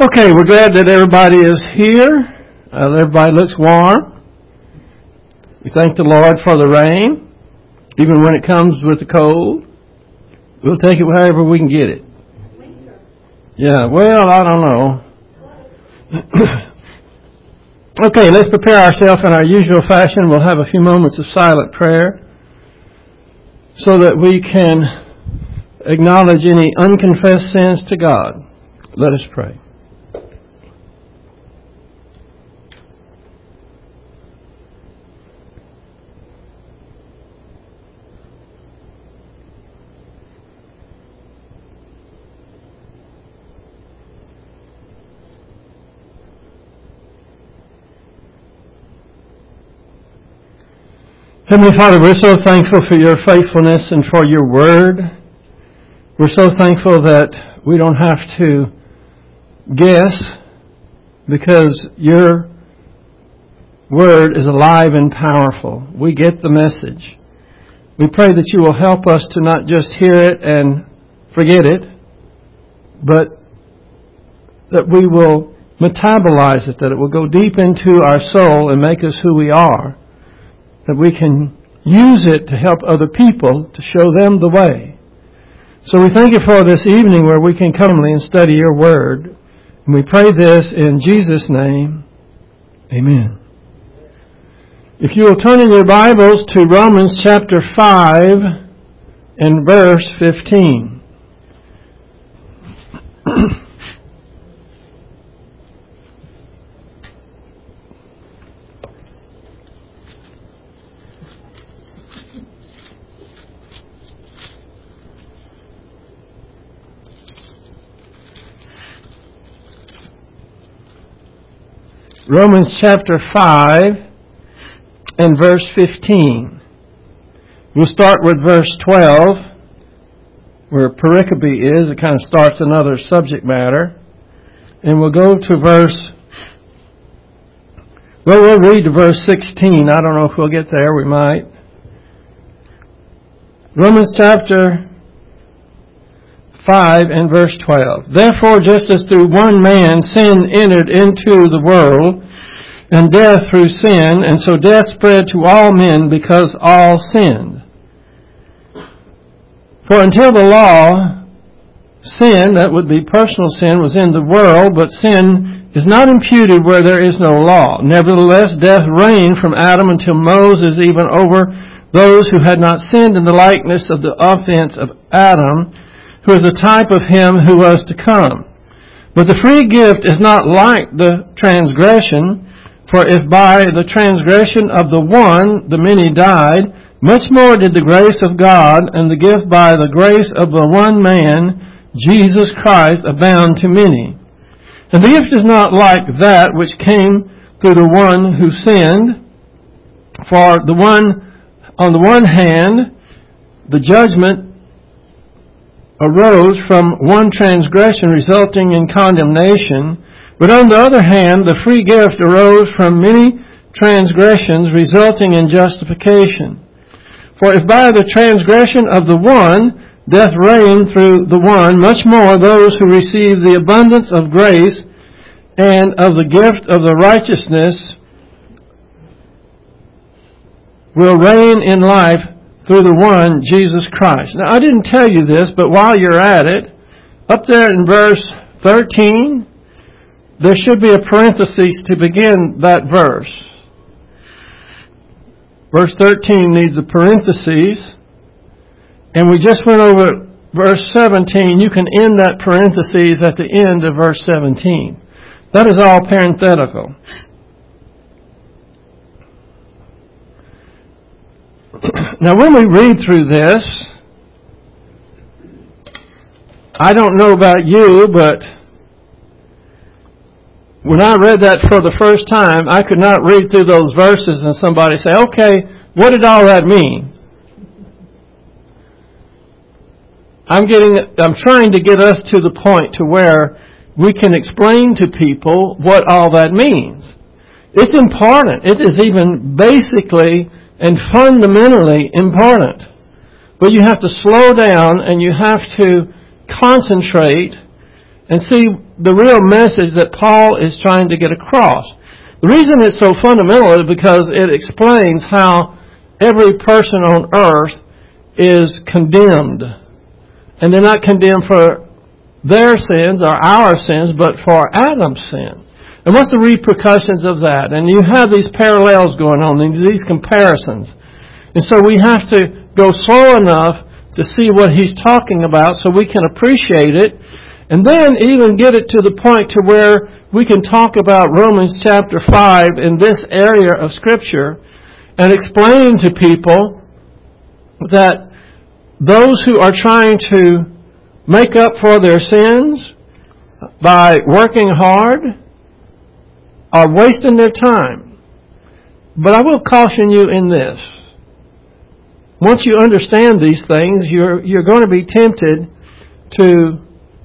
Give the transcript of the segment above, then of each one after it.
Okay, we're glad that everybody is here. Everybody looks warm. We thank the Lord for the rain, even when it comes with the cold. We'll take it however we can get it. Yeah, well, I don't know. Okay, let's prepare ourselves in our usual fashion. We'll have a few moments of silent prayer so that we can acknowledge any unconfessed sins to God. Let us pray. Heavenly Father, we're so thankful for your faithfulness and for your word. We're so thankful that we don't have to guess because your word is alive and powerful. We get the message. We pray that you will help us to not just hear it and forget it, but that we will metabolize it, that it will go deep into our soul and make us who we are. That we can use it to help other people, to show them the way. So we thank you for this evening where we can come and study your word. And we pray this in Jesus' name. Amen. If you will turn in your Bibles to Romans chapter 5 and verse 15. Romans chapter 5 and verse 15. We'll start with verse 12, where pericope is. It kind of starts another subject matter. And we'll go to we'll read to verse 16. I don't know if we'll get there. We might. Romans chapter 5 and verse 12. Therefore, just as through one man sin entered into the world, and death through sin, and so death spread to all men because all sinned. For until the law, sin, that would be personal sin, was in the world, but sin is not imputed where there is no law. Nevertheless, death reigned from Adam until Moses, even over those who had not sinned in the likeness of the offense of Adam, who is a type of him who was to come. But the free gift is not like the transgression, for if by the transgression of the one the many died, much more did the grace of God and the gift by the grace of the one man, Jesus Christ, abound to many. And the gift is not like that which came through the one who sinned, for on the one hand, the judgment arose from one transgression resulting in condemnation, but on the other hand, the free gift arose from many transgressions resulting in justification. For if by the transgression of the one death reigned through the one, much more those who receive the abundance of grace and of the gift of the righteousness will reign in life through the one, Jesus Christ. Now, I didn't tell you this, but while you're at it, up there in verse 13, there should be a parenthesis to begin that verse. Verse 13 needs a parenthesis, and we just went over verse 17. You can end that parenthesis at the end of verse 17. That is all parenthetical. Now, when we read through this, I don't know about you, but when I read that for the first time, I could not read through those verses and somebody say, okay, what did all that mean? I'm trying to get us to the point to where we can explain to people what all that means. It's important. It is even basically and fundamentally important. But you have to slow down and you have to concentrate and see the real message that Paul is trying to get across. The reason it's so fundamental is because it explains how every person on earth is condemned. And they're not condemned for their sins or our sins, but for Adam's sin. And what's the repercussions of that? And you have these parallels going on, these comparisons. And so we have to go slow enough to see what he's talking about so we can appreciate it, and then even get it to the point to where we can talk about Romans chapter 5 in this area of Scripture and explain to people that those who are trying to make up for their sins by working hard are wasting their time. But I will caution you in this. Once you understand these things, you're going to be tempted to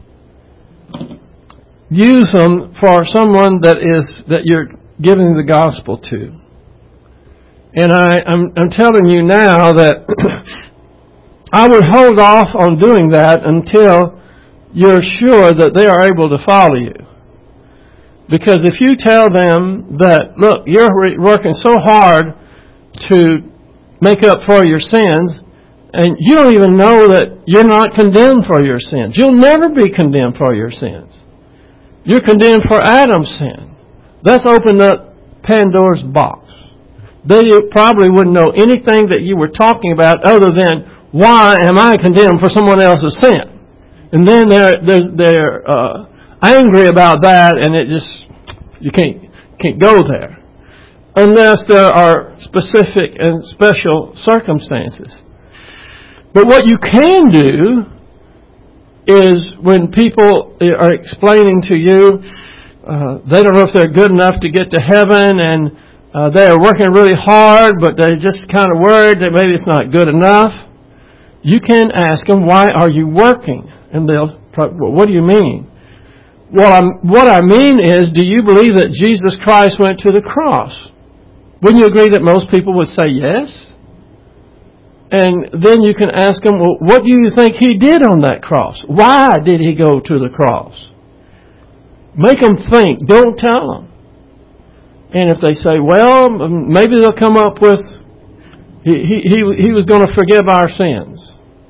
use them for someone that you're giving the gospel to. And I'm telling you now that I would hold off on doing that until you're sure that they are able to follow you. Because if you tell them that, look, you're working so hard to make up for your sins, and you don't even know that you're not condemned for your sins. You'll never be condemned for your sins. You're condemned for Adam's sin. That's opened up Pandora's box. They probably wouldn't know anything that you were talking about other than, why am I condemned for someone else's sin? And then they're angry about that, and it just, you can't go there. Unless there are specific and special circumstances. But what you can do is when people are explaining to you, they don't know if they're good enough to get to heaven, and they're working really hard, but they're just kind of worried that maybe it's not good enough. You can ask them, why are you working? And they'll probably, well, what do you mean? Well, what I mean is, do you believe that Jesus Christ went to the cross? Wouldn't you agree that most people would say yes? And then you can ask them, well, what do you think He did on that cross? Why did He go to the cross? Make them think. Don't tell them. And if they say, well, maybe they'll come up with, He was going to forgive our sins.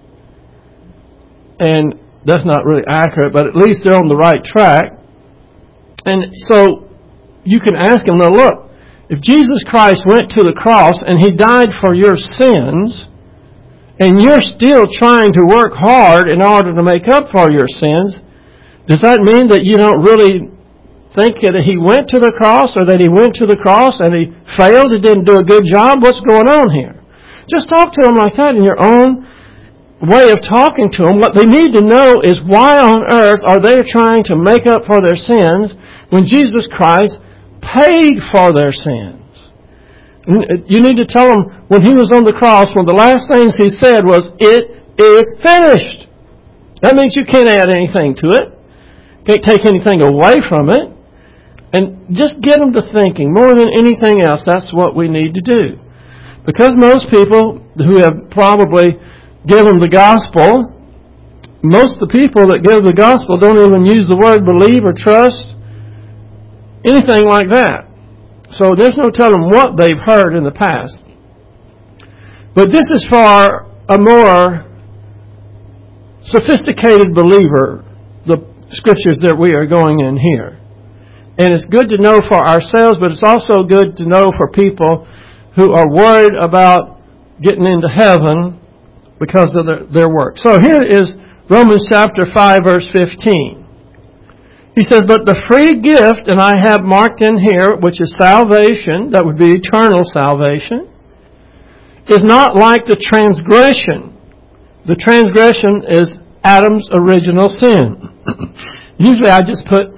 And that's not really accurate, but at least they're on the right track. And so you can ask them, now look, if Jesus Christ went to the cross and He died for your sins, and you're still trying to work hard in order to make up for your sins, does that mean that you don't really think that He went to the cross, or that He went to the cross and He failed, He didn't do a good job? What's going on here? Just talk to them like that in your own way of talking to them. What they need to know is, why on earth are they trying to make up for their sins when Jesus Christ paid for their sins? You need to tell them, when He was on the cross, one of the last things He said was, it is finished. That means you can't add anything to it. Can't take anything away from it. And just get them to thinking. More than anything else, that's what we need to do. Because most people who have probably given the gospel, most of the people that give the gospel don't even use the word believe or trust, anything like that. So there's no telling what they've heard in the past. But this is for a more sophisticated believer, the scriptures that we are going in here. And it's good to know for ourselves, but it's also good to know for people who are worried about getting into heaven because of their work. So here is Romans chapter 5, verse 15. He says, but the free gift, and I have marked in here, which is salvation, that would be eternal salvation, is not like the transgression. The transgression is Adam's original sin. Usually I just put,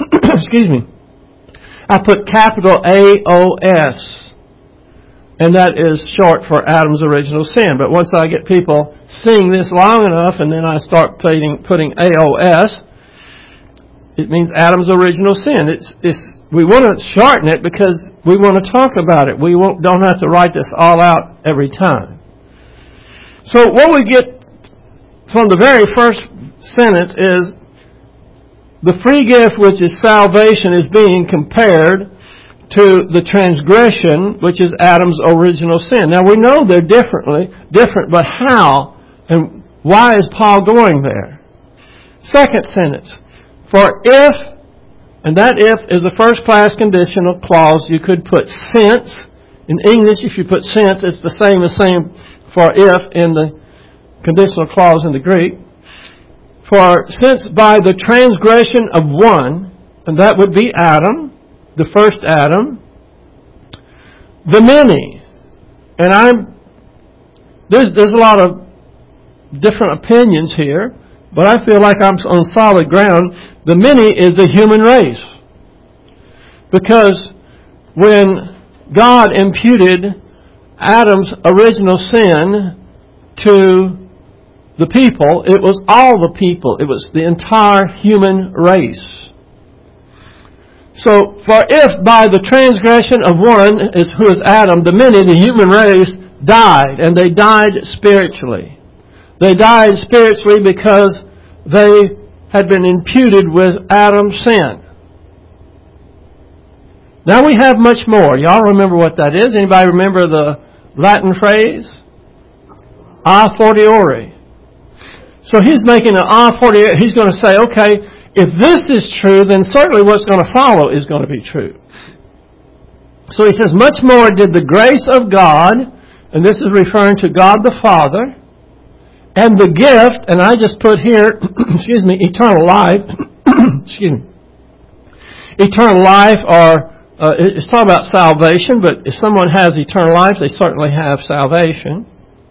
I put capital AOS. And that is short for Adam's original sin. But once I get people seeing this long enough, and then I start putting AOS, it means Adam's original sin. We want to shorten it because we want to talk about it. We don't have to write this all out every time. So what we get from the very first sentence is, the free gift, which is salvation, is being compared to the transgression, which is Adam's original sin. Now we know they're different, but how and why is Paul going there? Second sentence. For if, and that if is a first-class conditional clause, you could put since. In English, if you put since, it's the same for if in the conditional clause in the Greek. For since by the transgression of one, and that would be Adam, the first Adam, the many, and there's a lot of different opinions here, but I feel like I'm on solid ground. The many is the human race. Because when God imputed Adam's original sin to the people, it was all the people. It was the entire human race. So, for if by the transgression of one, who is Adam, the many, the human race, died, and they died spiritually. They died spiritually because they had been imputed with Adam's sin. Now we have much more. Y'all remember what that is? Anybody remember the Latin phrase? A fortiori. So he's making an a fortiori. He's going to say, okay, if this is true, then certainly what's going to follow is going to be true. So he says, much more did the grace of God, and this is referring to God the Father, and the gift, and I just put here, eternal life, eternal life, or it's talking about salvation, but if someone has eternal life, they certainly have salvation.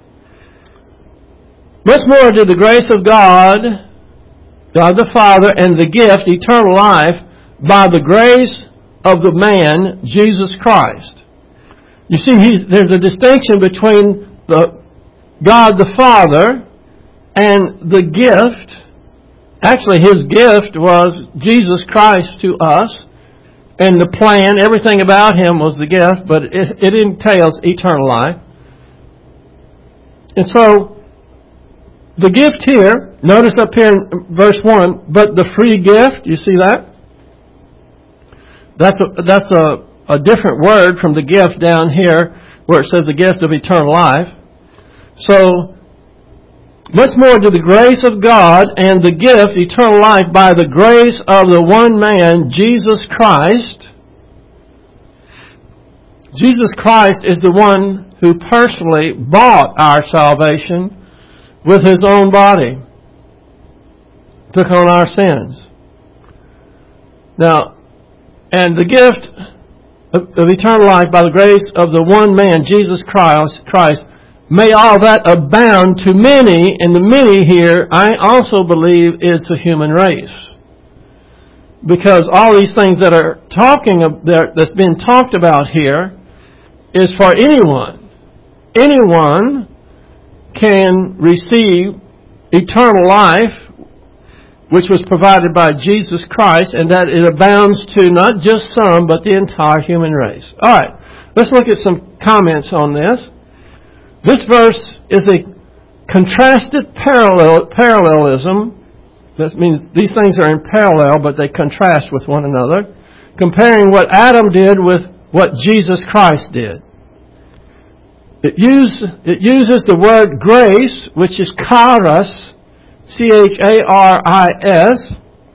Much more did the grace of God the Father, and the gift, eternal life, by the grace of the man, Jesus Christ. You see, there's a distinction between God the Father and the gift. Actually, His gift was Jesus Christ to us, and the plan, everything about Him was the gift, but it entails eternal life. And so, the gift here, notice up here in verse 1, but the free gift, you see that? That's a different word from the gift down here where it says the gift of eternal life. So, much more to the grace of God and the gift, eternal life, by the grace of the one man, Jesus Christ. Jesus Christ is the one who personally bought our salvation with His own body. Took on our sins. Now, and the gift of eternal life by the grace of the one man, Jesus Christ, may all that abound to many, and the many here, I also believe, is the human race. Because all these things that are that's been talked about here is for anyone. Anyone can receive eternal life, which was provided by Jesus Christ, and that it abounds to not just some, but the entire human race. All right, let's look at some comments on this. This verse is a contrasted parallelism. That means these things are in parallel, but they contrast with one another, comparing what Adam did with what Jesus Christ did. It uses the word grace, which is charis, charis,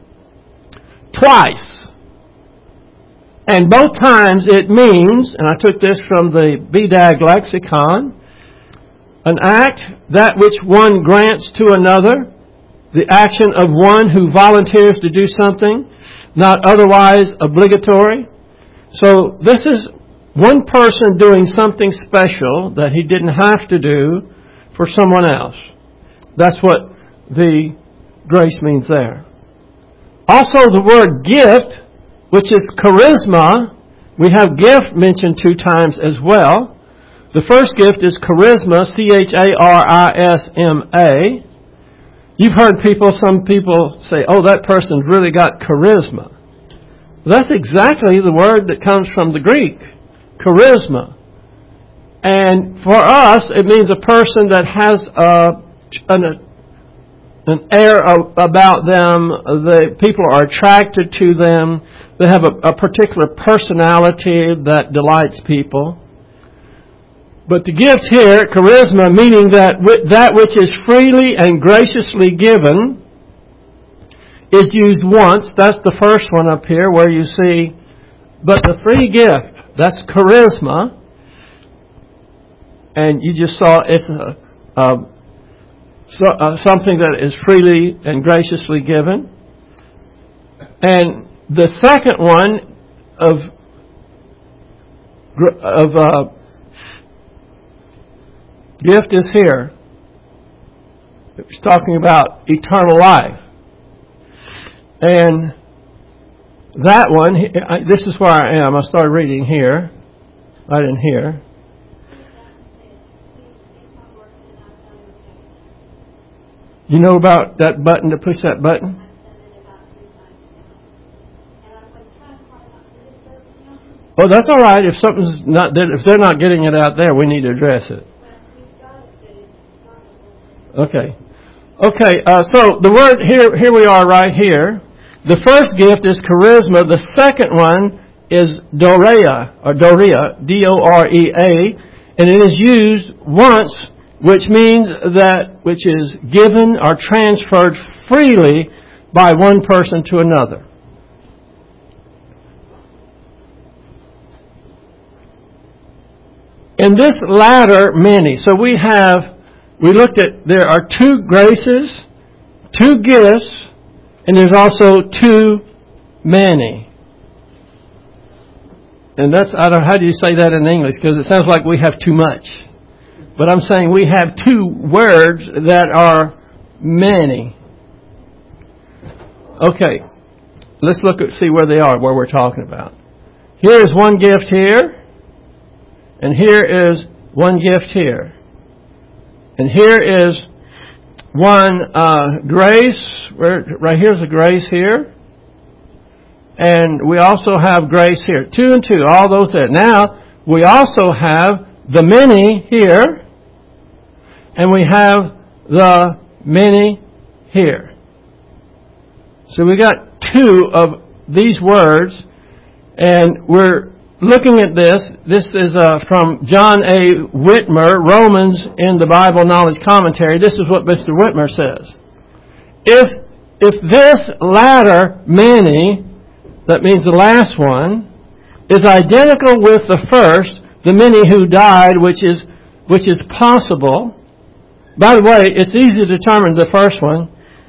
twice. And both times it means, and I took this from the BDAG lexicon, an act, that which one grants to another, the action of one who volunteers to do something, not otherwise obligatory. So this is one person doing something special that he didn't have to do for someone else. That's what the grace means there. Also the word gift, which is charisma. We have gift mentioned 2 times as well. The first gift is charisma, charisma. You've heard some people say, oh, that person's really got charisma. That's exactly the word that comes from the Greek, charisma. And for us, it means a person that has an air about them. The people are attracted to them. They have a particular personality that delights people. But the gift here, charisma, meaning that which is freely and graciously given, is used once. That's the first one up here where you see, but the free gift, that's charisma. And you just saw it's something that is freely and graciously given. And the second one of gift is here. It's talking about eternal life. And that one, this is where I am. I started reading here. Right in here. You know about that button, to push that button? Oh, that's all right. If something's not, if they're not getting it out there, we need to address it. Okay. So the word here we are right here. The first gift is charisma. The second one is dorea, D-O-R-E-A, and it is used once, which means that which is given or transferred freely by one person to another. In this latter, many. So we looked at, there are two graces, two gifts, and there's also too many. And that's, I don't know, how do you say that in English? Because it sounds like we have too much. But I'm saying we have two words that are many. Okay. Let's see where they are, where we're talking about. Here is one gift here. And here is one gift here. And here is one grace. Right here's a grace here. And we also have grace here. 2 and 2, all those there. Now, we also have the many here. And we have the many here. So we got 2 of these words. And we're looking at this. This is from John A. Whitmer, Romans in the Bible Knowledge Commentary. This is what Mr. Whitmer says. If this latter many, that means the last one, is identical with the first, the many who died, which is possible. By the way, it's easy to determine the first one.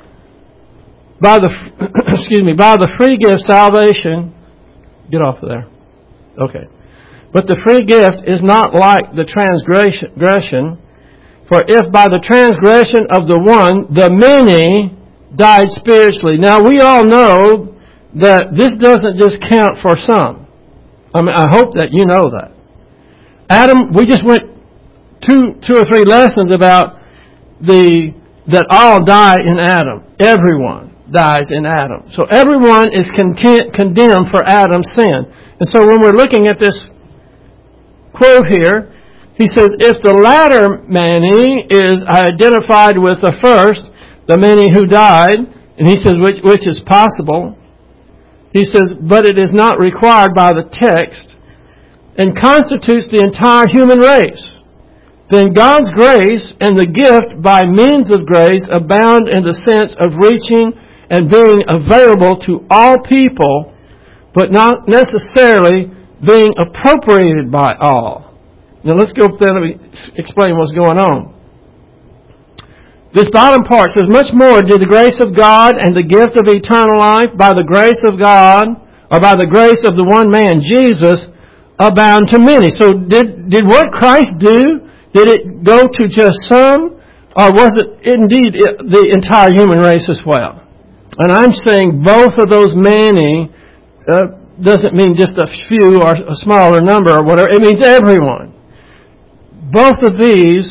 By the free gift salvation. Get off of there. Okay. But the free gift is not like the transgression. For if by the transgression of the one, the many died spiritually. Now we all know that this doesn't just count for some. I hope that you know that. Adam, we just went two or three lessons about that all die in Adam. Everyone dies in Adam. So everyone is condemned for Adam's sin. And so when we're looking at this quote here, he says, if the latter many is identified with the first, the many who died, and he says, which is possible, he says, but it is not required by the text, and constitutes the entire human race. Then God's grace and the gift by means of grace abound in the sense of reaching and being available to all people, but not necessarily being appropriated by all. Now let's go there and explain what's going on. This bottom part says, much more did the grace of God and the gift of eternal life by the grace of God, or by the grace of the one man, Jesus, abound to many. So did what Christ do, did it go to just some, or was it indeed the entire human race as well? And I'm saying both of those many doesn't mean just a few or a smaller number or whatever. It means everyone. Both of these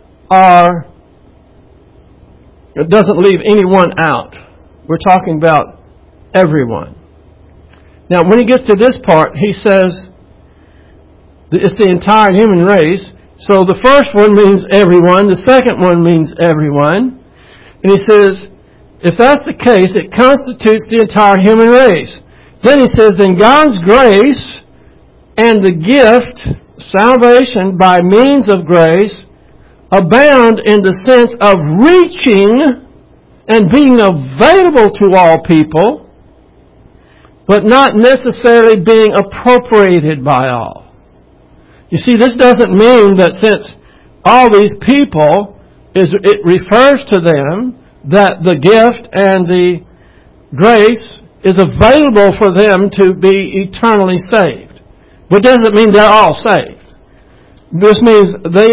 it doesn't leave anyone out. We're talking about everyone. Now, when he gets to this part, he says it's the entire human race. So the first one means everyone. The second one means everyone. And he says, if that's the case, it constitutes the entire human race. Then he says, then God's grace and the gift, salvation by means of grace, abound in the sense of reaching and being available to all people, but not necessarily being appropriated by all. You see, this doesn't mean that since all these people, it refers to them, that the gift and the grace is available for them to be eternally saved. But it doesn't mean they're all saved. This means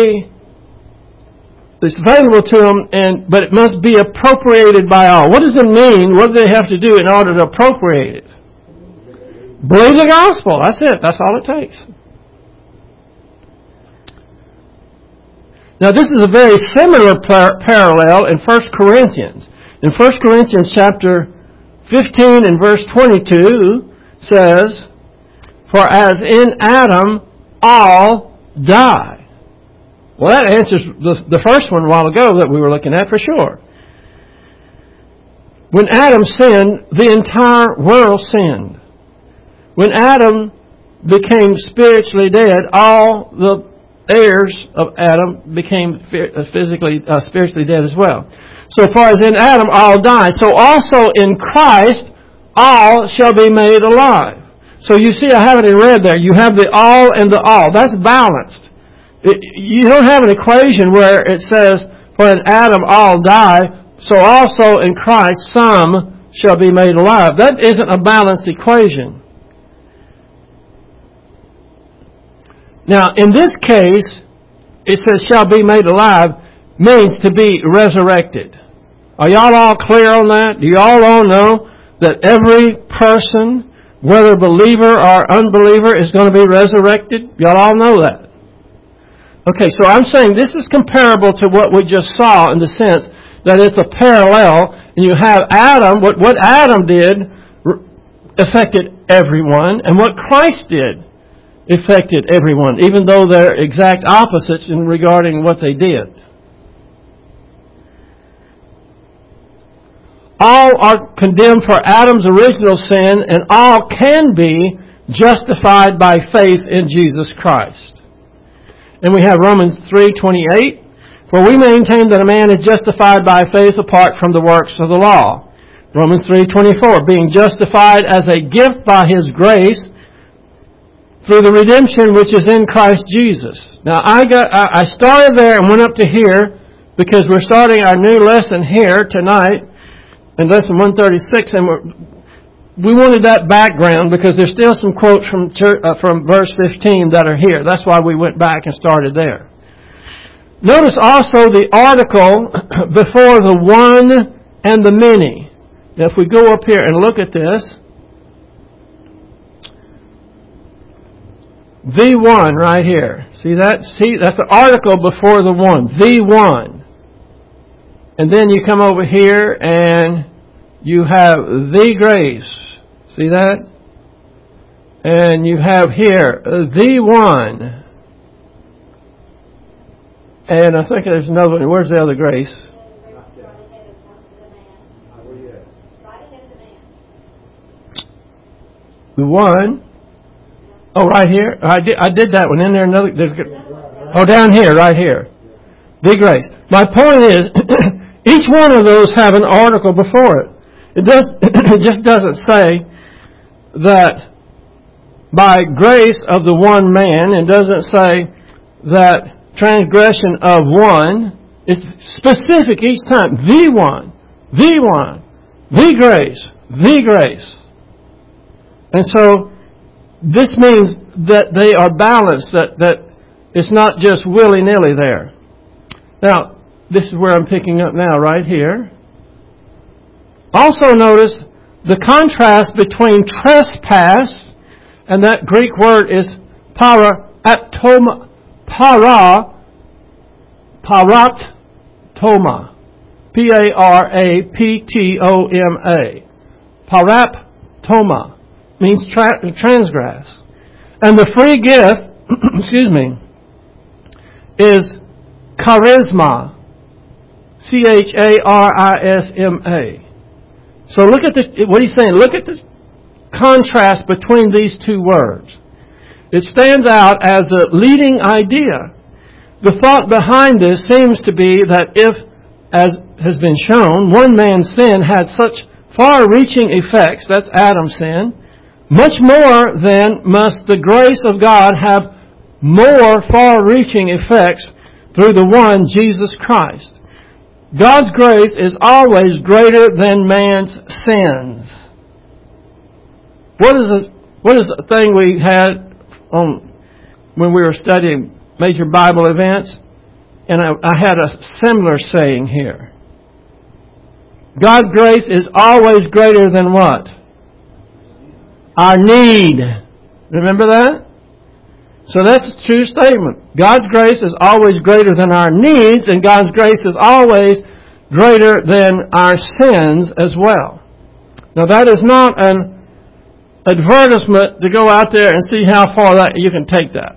it's available to them, but it must be appropriated by all. What does it mean? What do they have to do in order to appropriate it? Believe the gospel. That's it. That's all it takes. Now, this is a very similar parallel in 1 Corinthians. In 1 Corinthians chapter 15 and verse 22 says, for as in Adam all die. Well, that answers the first one a while ago that we were looking at for sure. When Adam sinned, the entire world sinned. When Adam became spiritually dead, all the heirs of Adam became spiritually dead as well. So far as in Adam all die, so also in Christ all shall be made alive. So you see, I have it in red there. You have the all and the all. That's balanced. You don't have an equation where it says, for in Adam all die, so also in Christ some shall be made alive. That isn't a balanced equation. Now, in this case, it says shall be made alive means to be resurrected. Are y'all all clear on that? Do y'all all know that every person, whether believer or unbeliever, is going to be resurrected? Y'all all know that. Okay, so I'm saying this is comparable to what we just saw in the sense that it's a parallel. And you have Adam, what Adam did affected everyone, and what Christ did affected everyone, even though they're exact opposites in regarding what they did. All are condemned for Adam's original sin, and all can be justified by faith in Jesus Christ. And we have Romans 3:28, for we maintain that a man is justified by faith apart from the works of the law. Romans 3:24, being justified as a gift by His grace through the redemption which is in Christ Jesus. Now I started there and went up to here because we're starting our new lesson here tonight in lesson 136, and we wanted that background because there's still some quotes from verse 15 that are here. That's why we went back and started there. Notice also the article before the one and the many. Now if we go up here and look at this, the one right here. See that? See, that's the article before the one. The one. And then you come over here and you have the grace. See that? And you have here the one. And I think there's another one. Where's the other grace? The one. Oh, right here. I did that one. In there another. Down here, right here. The grace. My point is, each one of those have an article before it. It just doesn't say that by grace of the one man. It doesn't say that transgression of one. It's specific each time. The one. The one. The grace. The grace. And so this means that they are balanced, that it's not just willy-nilly there. Now, this is where I'm picking up now, right here. Also notice the contrast between trespass, and that Greek word is paratoma. P-A-R-A-P-T-O-M-A. Paraptoma means transgress. And the free gift, is charisma. C-H-A-R-I-S-M-A. So look at what he's saying. Look at the contrast between these two words. It stands out as the leading idea. The thought behind this seems to be that if, as has been shown, one man's sin had such far-reaching effects, that's Adam's sin, much more then must the grace of God have more far-reaching effects through the one, Jesus Christ. God's grace is always greater than man's sins. What is the thing we had on when we were studying major Bible events? And I had a similar saying here. God's grace is always greater than what? Our need. Remember that? So that's a true statement. God's grace is always greater than our needs, and God's grace is always greater than our sins as well. Now that is not an advertisement to go out there and see how far that you can take that.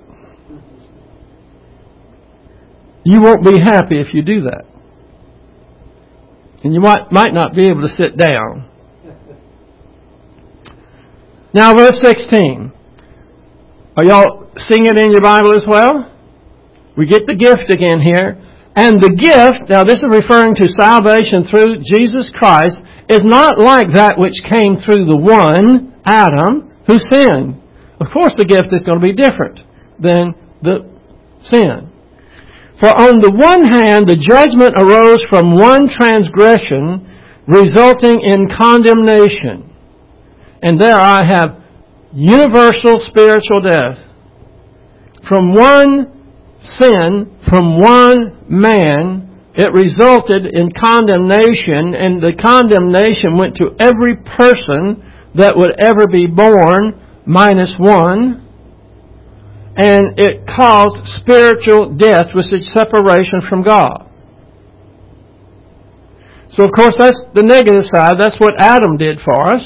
You won't be happy if you do that. And you might not be able to sit down. Now verse 16. Are y'all seeing it in your Bible as well? We get the gift again here. And the gift, now this is referring to salvation through Jesus Christ, is not like that which came through the one, Adam, who sinned. Of course the gift is going to be different than the sin. For on the one hand, the judgment arose from one transgression, resulting in condemnation. And there I have universal spiritual death. From one sin, from one man, it resulted in condemnation, and the condemnation went to every person that would ever be born, minus one. And it caused spiritual death, which is separation from God. So of course that's the negative side. That's what Adam did for us.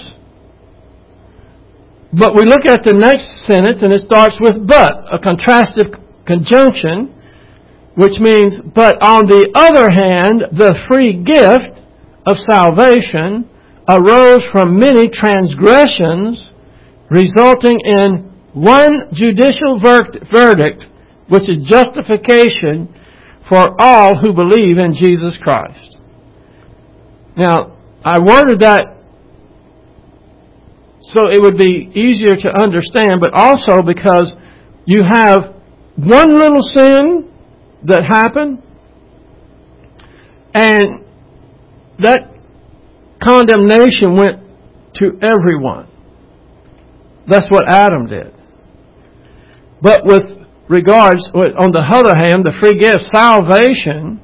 But we look at the next sentence and it starts with but, a contrastive conjunction, which means, but on the other hand, the free gift of salvation arose from many transgressions, resulting in one judicial verdict, which is justification for all who believe in Jesus Christ. Now, I worded that so it would be easier to understand, but also because you have one little sin that happened, and that condemnation went to everyone. That's what Adam did. But with regards, on the other hand, the free gift, salvation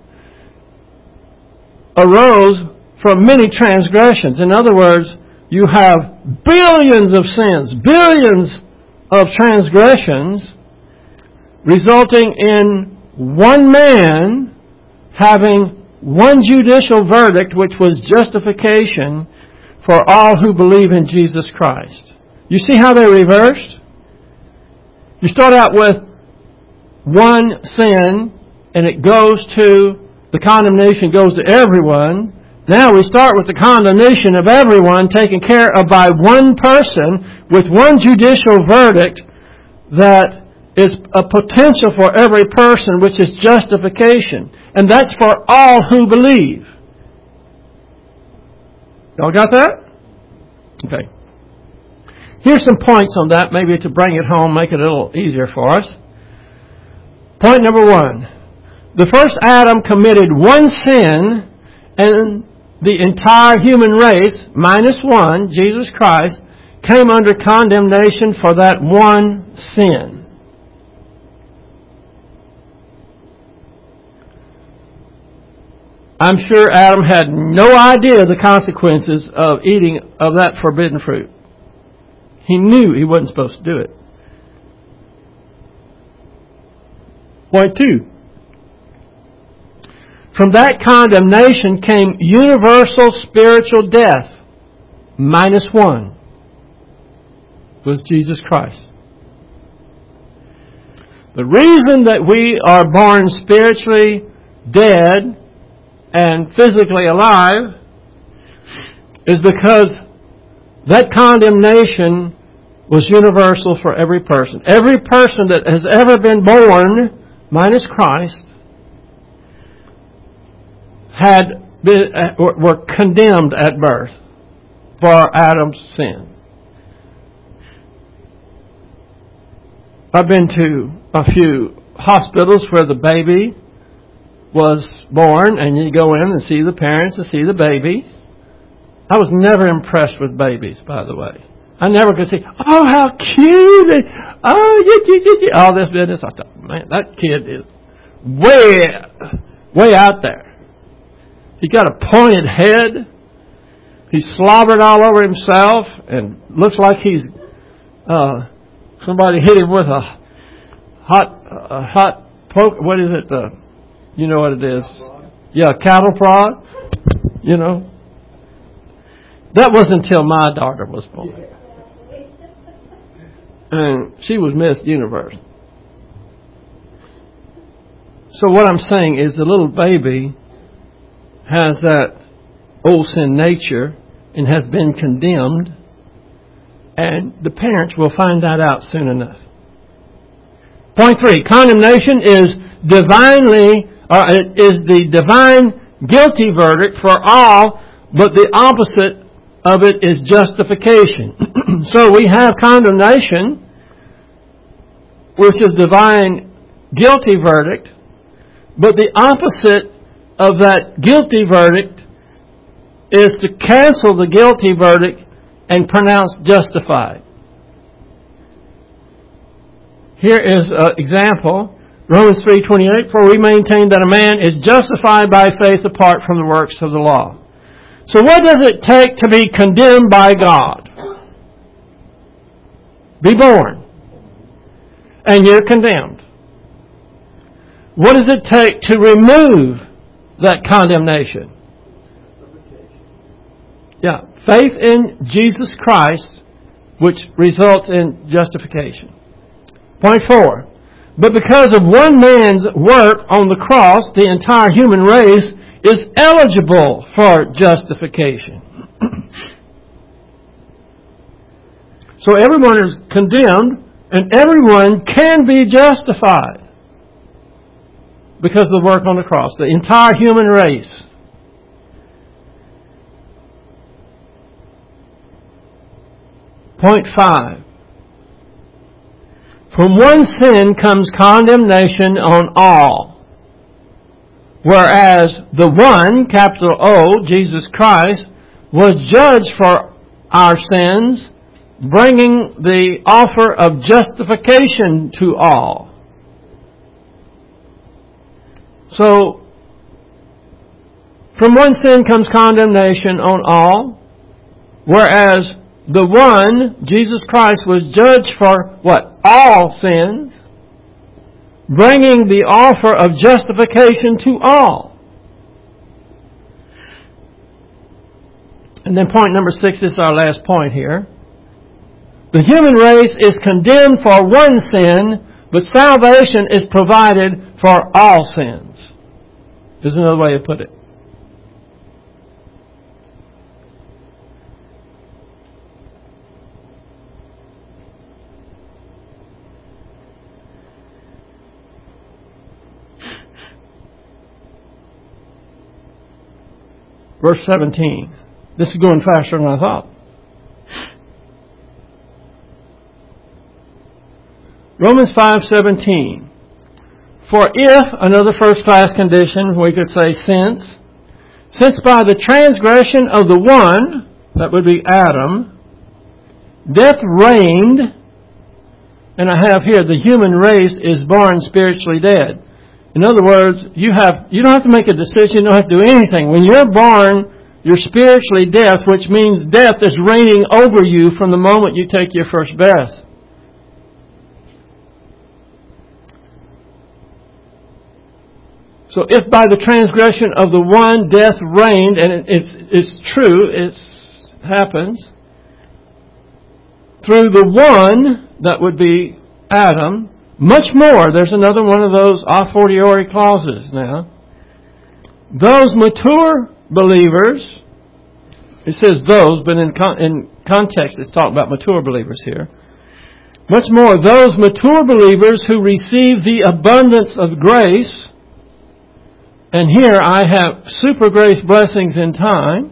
arose from many transgressions. In other words, you have billions of sins, billions of transgressions, resulting in one man having one judicial verdict, which was justification for all who believe in Jesus Christ. You see how they're reversed? You start out with one sin, and it goes to, the condemnation goes to everyone. Now we start with the condemnation of everyone taken care of by one person with one judicial verdict that is a potential for every person, which is justification. And that's for all who believe. Y'all got that? Okay. Here's some points on that, maybe to bring it home, make it a little easier for us. Point number 1. The first Adam committed one sin, and the entire human race, minus one, Jesus Christ, came under condemnation for that one sin. I'm sure Adam had no idea the consequences of eating of that forbidden fruit. He knew he wasn't supposed to do it. Point 2. From that condemnation came universal spiritual death. Minus one was Jesus Christ. The reason that we are born spiritually dead and physically alive is because that condemnation was universal for every person. Every person that has ever been born, minus Christ, were condemned at birth for Adam's sin. I've been to a few hospitals where the baby was born, and you go in and see the parents and see the baby. I was never impressed with babies, by the way. I never could say, oh, how cute! All this business. I thought, man, that kid is way out there. He's got a pointed head. He's slobbered all over himself and looks like he's somebody hit him with a hot poke. What is it? You know what it is? Yeah, cattle prod. You know. That wasn't until my daughter was born. And she was Miss Universe. So what I'm saying is the little baby has that old sin nature and has been condemned, and the parents will find that out soon enough. Point 3, condemnation is the divine guilty verdict for all, but the opposite of it is justification. So we have condemnation, which is divine guilty verdict, but the opposite of that guilty verdict is to cancel the guilty verdict and pronounce justified. Here is an example. Romans 3:28, for we maintain that a man is justified by faith apart from the works of the law. So what does it take to be condemned by God? Be born. And you're condemned. What does it take to remove that condemnation? Yeah, faith in Jesus Christ, which results in justification. Point 4. But because of one man's work on the cross, the entire human race is eligible for justification. So everyone is condemned, and everyone can be justified because of the work on the cross. The entire human race. Point 5. From one sin comes condemnation on all, whereas the one, capital O, Jesus Christ, was judged for our sins, bringing the offer of justification to all. So, from one sin comes condemnation on all, whereas the one, Jesus Christ, was judged for what? All sins, bringing the offer of justification to all. And then point number 6, this is our last point here. The human race is condemned for one sin, but salvation is provided for all sins. There's another way to put it. Verse 17. This is going faster than I thought. Romans 5:17. For if, another first class condition, we could say since by the transgression of the one, that would be Adam, death reigned, and I have here, the human race is born spiritually dead. In other words, you don't have to make a decision, you don't have to do anything. When you're born, you're spiritually dead, which means death is reigning over you from the moment you take your first breath. So if by the transgression of the one death reigned, and it's true, it happens, through the one, that would be Adam, much more, there's another one of those a fortiori clauses now. Those mature believers It says those, but in context it's talking about mature believers here. Much more, those mature believers who receive the abundance of grace, and here I have super grace blessings in time.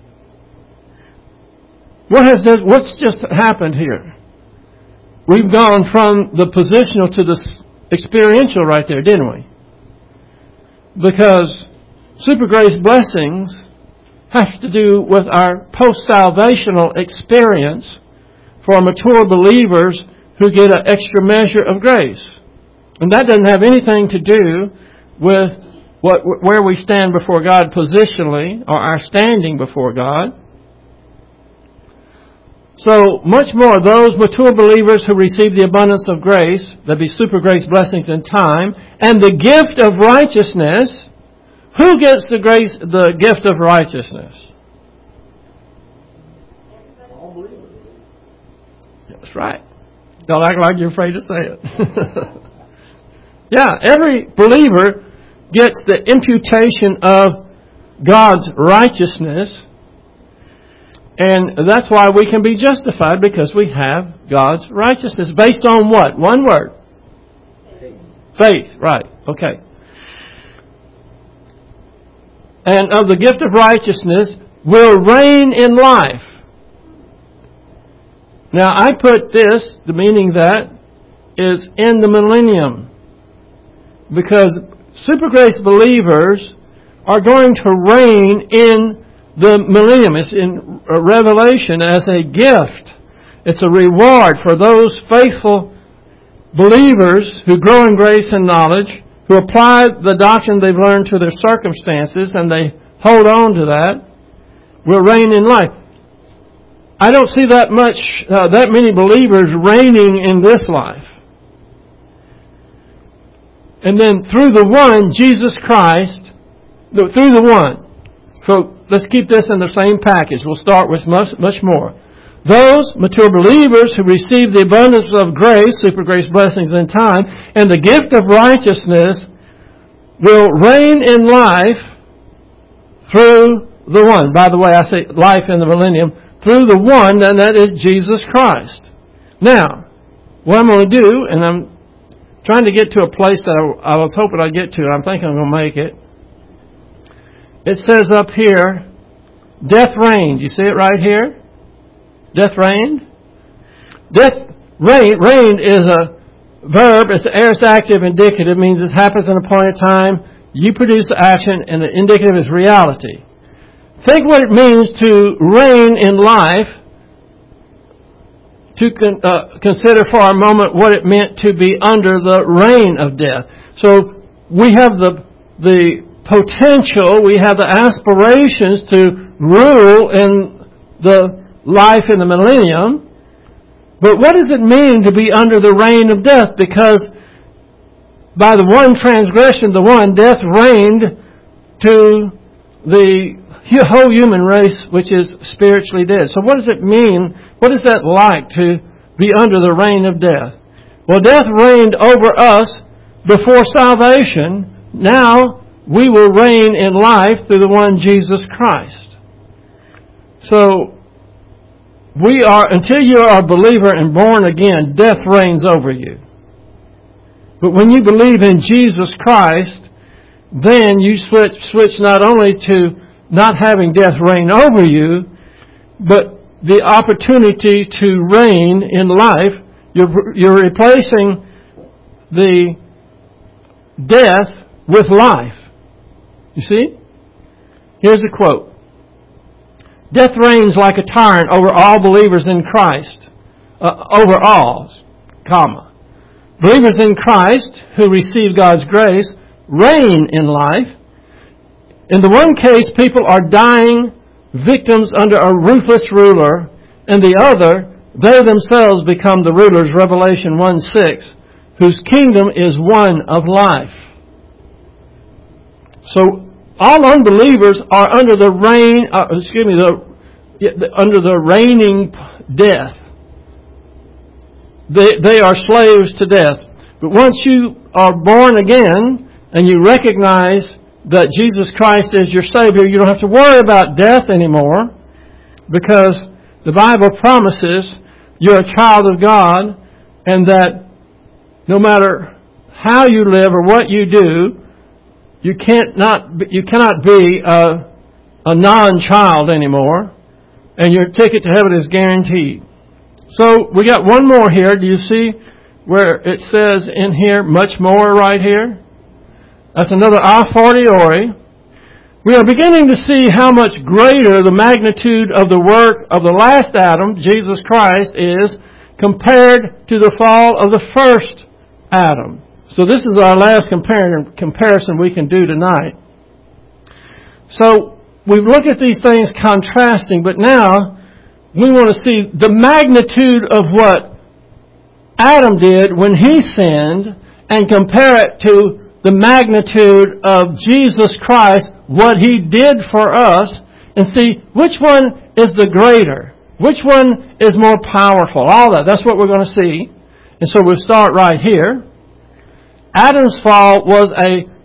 What's just happened here? We've gone from the positional to the experiential right there, didn't we? Because super grace blessings have to do with our post-salvational experience for mature believers who get an extra measure of grace. And that doesn't have anything to do with where we stand before God positionally or our standing before God. So, much more, those mature believers who receive the abundance of grace, there'll be super grace blessings in time, and the gift of righteousness. Who gets the gift of righteousness? All believers. That's right. Don't act like you're afraid to say it. Yeah, every believer gets the imputation of God's righteousness. And that's why we can be justified, because we have God's righteousness. Based on what? One word. Faith. Right. Okay. And of the gift of righteousness will reign in life. Now I put this, the meaning that is in the millennium. Because super grace believers are going to reign in the millennium. It's in Revelation as a gift. It's a reward for those faithful believers who grow in grace and knowledge, who apply the doctrine they've learned to their circumstances, and they hold on to that, will reign in life. I don't see that many believers reigning in this life. And then through the one, Jesus Christ, through the one. So let's keep this in the same package. We'll start with much more. Those mature believers who receive the abundance of grace, super grace blessings in time, and the gift of righteousness will reign in life through the one. By the way, I say life in the millennium, through the one, and that is Jesus Christ. Now, what I'm going to do, and I'm trying to get to a place that I was hoping I'd get to, and I'm thinking I'm going to make it. It says up here, death reigned. You see it right here? Death reigned. Reigned is a verb. It's an aorist active indicative. It means it happens in a point in time. You produce the action, and the indicative is reality. Think what it means to reign in life. To consider for a moment what it meant to be under the reign of death. So we have the potential, we have the aspirations to rule in the life in the millennium. But what does it mean to be under the reign of death? Because by the one transgression, the one, death reigned to the whole human race, which is spiritually dead. So what does it mean? What is that like to be under the reign of death? Well, death reigned over us before salvation. Now we will reign in life through the one Jesus Christ. So until you are a believer and born again, death reigns over you. But when you believe in Jesus Christ, then you switch not only to not having death reign over you, but the opportunity to reign in life. You're replacing the death with life. You see? Here's a quote. Death reigns like a tyrant over all believers in Christ. Over all, comma. Believers in Christ who receive God's grace reign in life. In the one case, people are dying victims under a ruthless ruler. In the other, they themselves become the rulers, Revelation 1:6, whose kingdom is one of life. So, all unbelievers are under the under the reigning death. They are slaves to death. But once you are born again and you recognize that Jesus Christ is your Savior, you don't have to worry about death anymore. because the Bible promises you're a child of God, and that no matter how you live or what you do, you cannot be a non-child anymore, and your ticket to heaven is guaranteed. So we got one more here. Do you see where it says in here, much more right here? That's another a fortiori. We are beginning to see how much greater the magnitude of the work of the last Adam, Jesus Christ, is compared to the fall of the first Adam. So this is our last comparison we can do tonight. So we've looked at these things contrasting, but now we want to see the magnitude of what Adam did when he sinned and compare it to the magnitude of Jesus Christ, what He did for us, and see which one is the greater, which one is more powerful, all that. That's what we're going to see. And so we'll start right here. Adam's fall was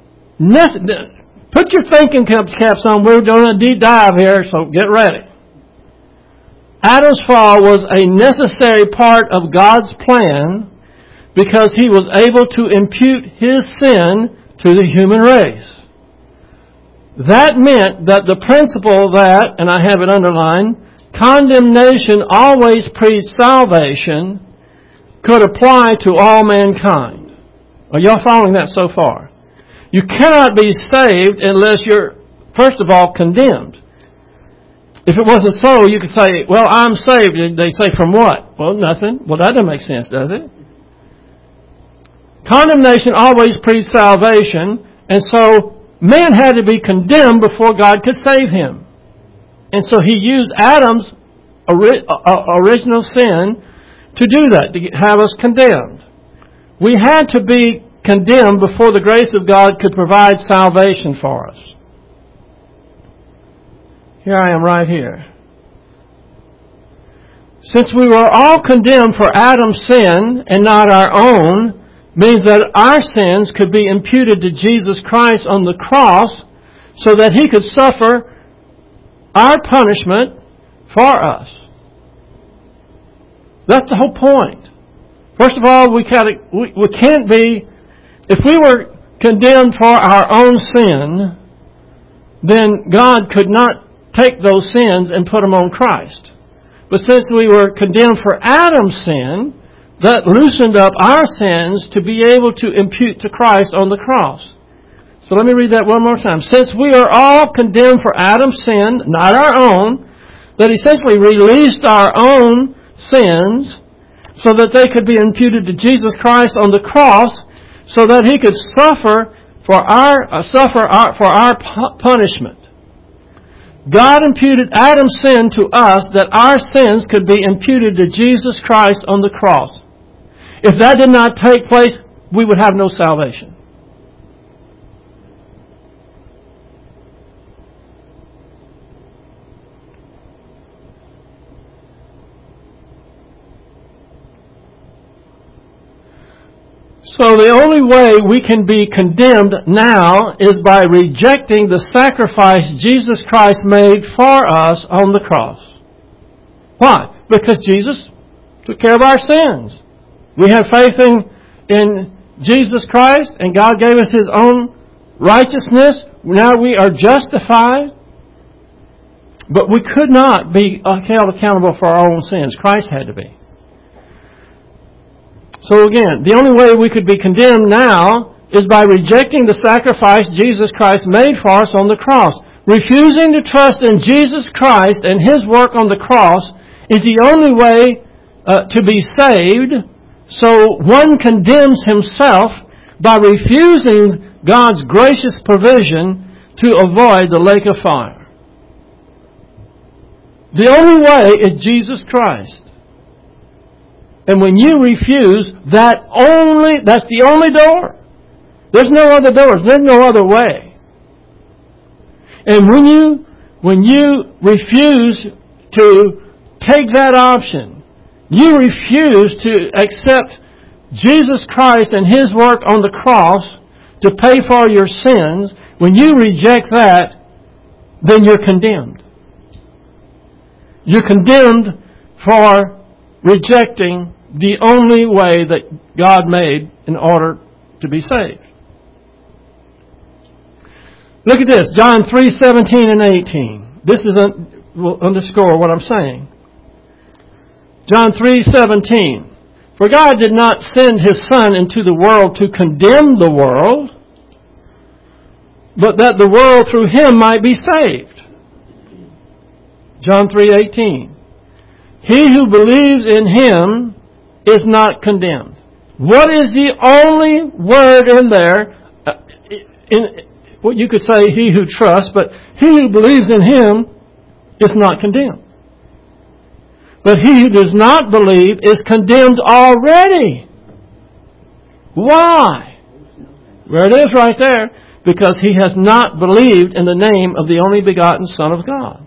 put your thinking caps on, we're doing a deep dive here, so get ready. Adam's fall was a necessary part of God's plan because He was able to impute His sin to the human race. That meant that the principle that, and I have it underlined, condemnation always precedes salvation, could apply to all mankind. Are y'all following that so far? You cannot be saved unless you're, first of all, condemned. If it wasn't so, you could say, well, I'm saved. They say, from what? Well, nothing. Well, that doesn't make sense, does it? Condemnation always precedes salvation, and so man had to be condemned before God could save him. And so He used Adam's original sin to do that, to have us condemned. We had to be condemned before the grace of God could provide salvation for us. Here I am right here. Since we were all condemned for Adam's sin and not our own, means that our sins could be imputed to Jesus Christ on the cross so that He could suffer our punishment for us. That's the whole point. First of all, we can't be, if we were condemned for our own sin, then God could not take those sins and put them on Christ. But since we were condemned for Adam's sin, that loosened up our sins to be able to impute to Christ on the cross. So let me read that one more time. Since we are all condemned for Adam's sin, not our own, that essentially released our own sins so that they could be imputed to Jesus Christ on the cross so that He could suffer for our punishment. God imputed Adam's sin to us that our sins could be imputed to Jesus Christ on the cross. If that did not take place, we would have no salvation. So the only way we can be condemned now is by rejecting the sacrifice Jesus Christ made for us on the cross. Why? Because Jesus took care of our sins. We have faith in Jesus Christ, and God gave us His own righteousness. Now we are justified. But we could not be held accountable for our own sins. Christ had to be. So again, the only way we could be condemned now is by rejecting the sacrifice Jesus Christ made for us on the cross. Refusing to trust in Jesus Christ and His work on the cross is the only way to be saved. So one condemns himself by refusing God's gracious provision to avoid the lake of fire. The only way is Jesus Christ. And when you refuse, that's the only door. There's no other doors. There's no other way. And when you refuse to take that option, you refuse to accept Jesus Christ and His work on the cross to pay for your sins, when you reject that, then you're condemned. You're condemned for rejecting the only way that God made in order to be saved. Look at this, John 3:17 and 18. This will underscore what I'm saying. John 3:17. For God did not send His Son into the world to condemn the world, but that the world through Him might be saved. John 3:18. He who believes in Him is not condemned. What is the only word in there? Well, you could say he who trusts, but he who believes in Him is not condemned. But he who does not believe is condemned already. Why? There it is right there. Because he has not believed in the name of the only begotten Son of God.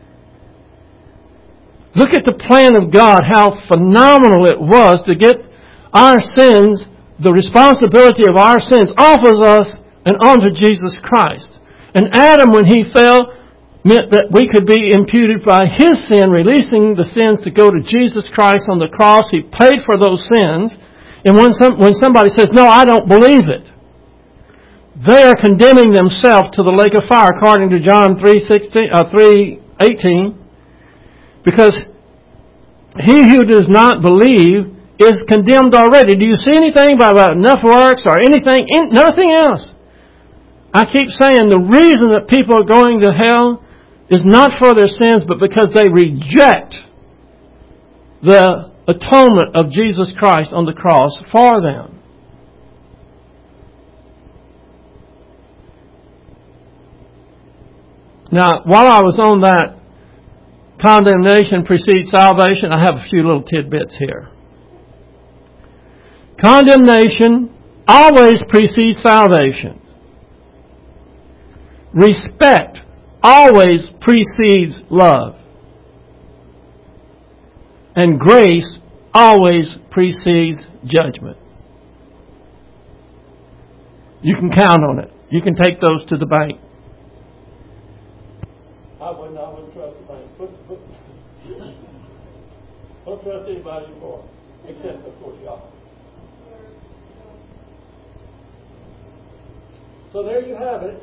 Look at the plan of God, how phenomenal it was to get our sins, the responsibility of our sins, off of us and onto Jesus Christ. And Adam, when he fell, meant that we could be imputed by his sin, releasing the sins to go to Jesus Christ on the cross. He paid for those sins. And when somebody says, no, I don't believe it, they are condemning themselves to the lake of fire, according to John 3:18. Because he who does not believe is condemned already. Do you see anything about enough works or anything? Nothing else. I keep saying the reason that people are going to hell is not for their sins, but because they reject the atonement of Jesus Christ on the cross for them. Now, while I was on that, condemnation precedes salvation, I have a few little tidbits here. Condemnation always precedes salvation. Respect always precedes love. And grace always precedes judgment. You can count on it. You can take those to the bank. I wouldn't trust the bank. Don't trust anybody anymore. Except, of course, y'all. So there you have it.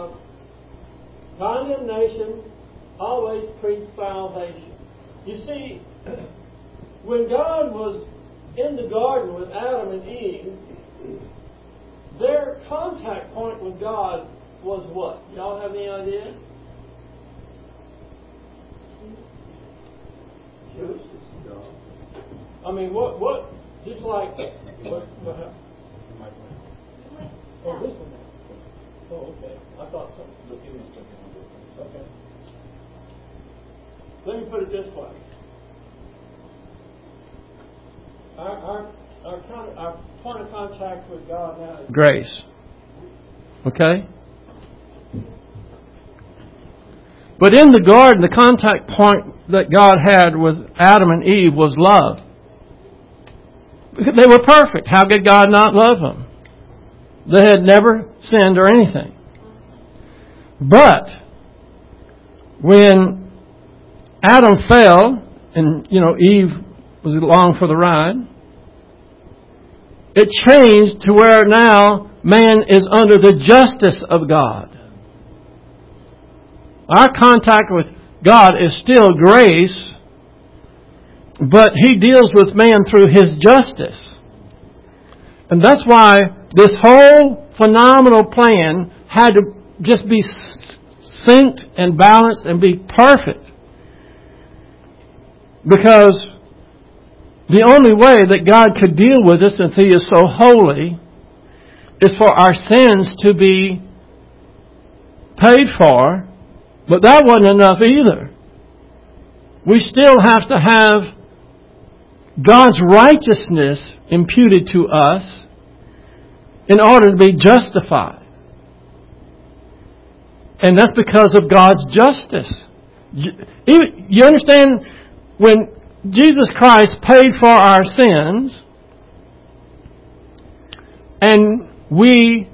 Condemnation always precedes salvation. You see, when God was in the garden with Adam and Eve, their contact point with God was what? Y'all have any idea? I mean, what? Just like what happened? Oh, this one. Oh, okay. I thought something. Just give me a second. Okay. Let me put it this way. Our point of contact with God now is grace. Okay? But in the garden, the contact point that God had with Adam and Eve was love. They were perfect. How could God not love them? They had never sinned or anything. But when Adam fell and, Eve was along for the ride, it changed to where now man is under the justice of God. Our contact with God is still grace, but He deals with man through His justice. And that's why this whole phenomenal plan had to just be synced and balanced and be perfect. Because the only way that God could deal with us, since He is so holy, is for our sins to be paid for. But that wasn't enough either. We still have to have God's righteousness imputed to us in order to be justified. And that's because of God's justice. You understand, when Jesus Christ paid for our sins, and we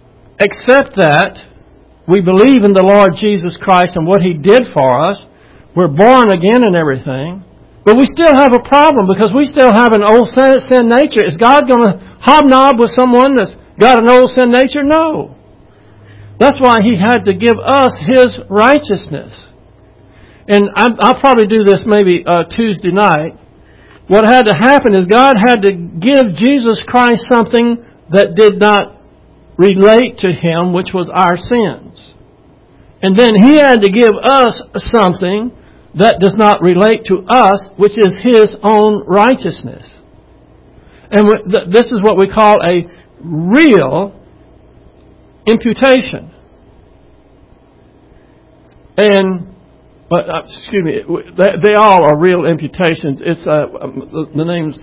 accept that, we believe in the Lord Jesus Christ and what He did for us, We're born again and everything. But we still have a problem because we still have an old sin nature. Is God going to hobnob with someone that's got an old sin nature? No. That's why He had to give us His righteousness. And I'll probably do this maybe Tuesday night. What had to happen is God had to give Jesus Christ something that did not relate to Him, which was our sins. And then He had to give us something that does not relate to us, which is His own righteousness. And this is what we call a real imputation. But excuse me, they all are real imputations. It's the name's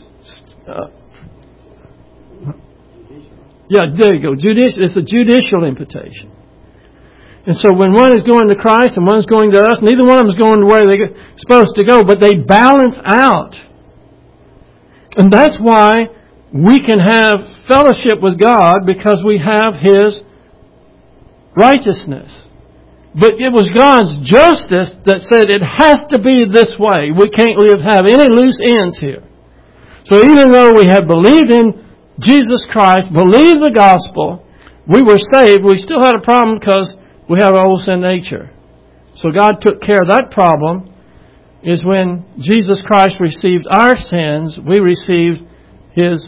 yeah, there you go. It's a judicial imputation. And so when one is going to Christ and one's going to us, neither one of them is going to where they're supposed to go, but they balance out. And that's why we can have fellowship with God, because we have His righteousness. But it was God's justice that said it has to be this way. We can't have any loose ends here. So even though we have believed in Jesus Christ, believed the gospel, we were saved, we still had a problem because we have an old sin nature. So God took care of that problem. Is when Jesus Christ received our sins, we received His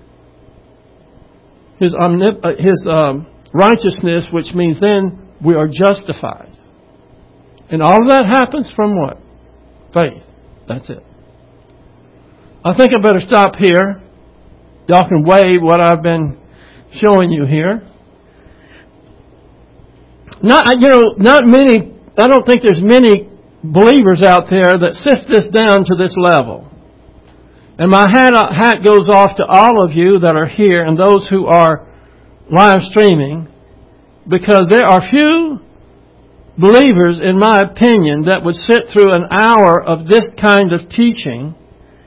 righteousness, which means then we are justified. And all of that happens from what? Faith. That's it. I think I better stop here. Y'all can weigh what I've been showing you here. I don't think there's many believers out there that sift this down to this level. And my hat goes off to all of you that are here and those who are live streaming, because there are few believers, in my opinion, that would sit through an hour of this kind of teaching,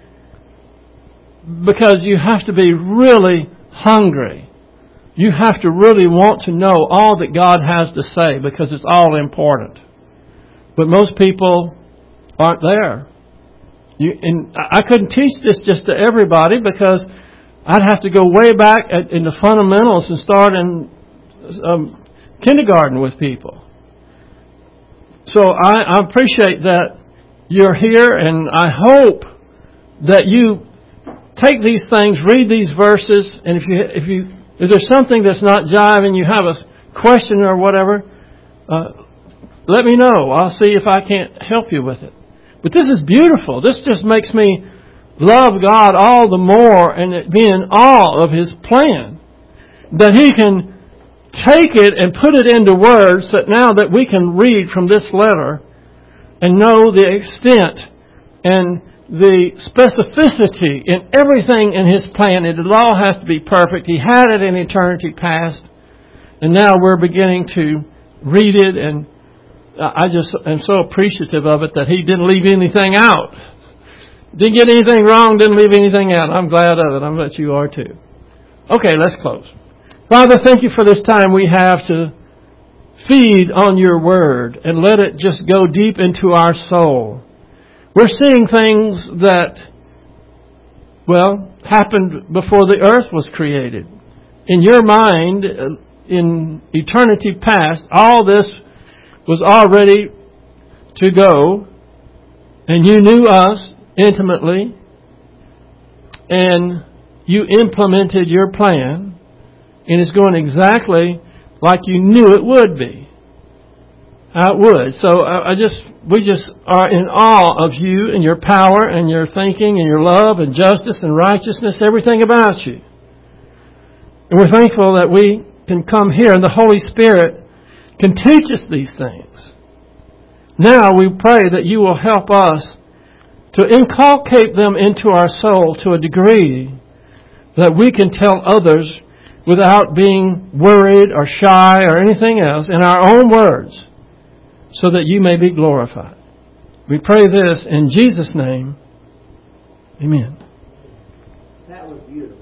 because you have to be really hungry. You have to really want to know all that God has to say, because it's all important. But most people aren't there. And I couldn't teach this just to everybody, because I'd have to go way back in the fundamentals and start in kindergarten with people. So I appreciate that you're here, and I hope that you take these things, read these verses, and if there's something that's not jiving, you have a question or whatever, let me know. I'll see if I can't help you with it. But this is beautiful. This just makes me love God all the more and be in awe of His plan. That He can take it and put it into words that now that we can read from this letter and know the extent and the specificity in everything in His plan. It all has to be perfect. He had it in eternity past. And now we're beginning to read it, and I just am so appreciative of it that He didn't leave anything out. Didn't get anything wrong, didn't leave anything out. I'm glad of it. I bet you are too. Okay, let's close. Father, thank You for this time we have to feed on Your Word and let it just go deep into our soul. We're seeing things that, happened before the earth was created. In Your mind, in eternity past, all this was all ready to go, and You knew us intimately, and You implemented Your plan, and it's going exactly like You knew it would be. How it would. So we just are in awe of You and Your power and Your thinking and Your love and justice and righteousness, everything about You. And we're thankful that we can come here and the Holy Spirit can teach us these things. Now we pray that You will help us to inculcate them into our soul to a degree that we can tell others without being worried or shy or anything else, in our own words, so that You may be glorified. We pray this in Jesus' name. Amen. That was beautiful.